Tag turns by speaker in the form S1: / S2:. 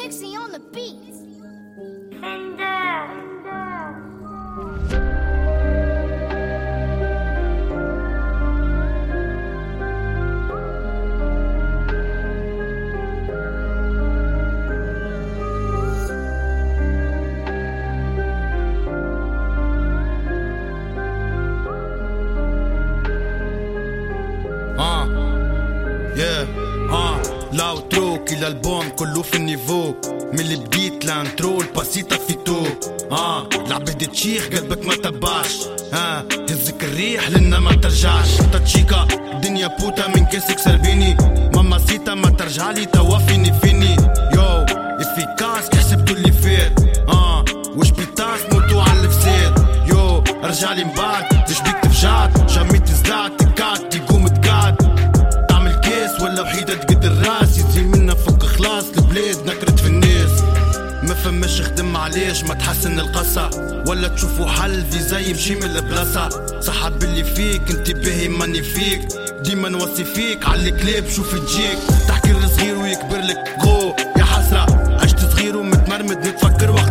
S1: Dixie on the beat.
S2: لاو تروك الى البوم كله في النيفو من اللي بديت لانترو الباسيطة في تو العباد تشيخ قلبك ما تباش هزك الريح لنا ما ترجعش تشيكا دنيا بوتا من كاسك سربيني ماما سيتا ما ترجعلي توا فيني يو افيكاس كحسبتو اللي فات وش بيتاس موتو على الفساد يو رجعلي مبعد ليش بيك تفجعت جامي تزلعت تكات تقوم تقعد تعمل كاس ولا وحيدة تقد الراس يزي منا فوق خلاص البلاد نكرت في الناس ما فماش خدم علاش ما تحسن القصة ولا تشوفوا حل في زي مشي من البلاصة صحاب اللي فيك انت باهي ماني فيك ديما نوصي فيك على الكلاب شوف تجيك تحكي الصغير ويكبر لك غو يا حسرة عشت صغير ومتمرمد نتفكر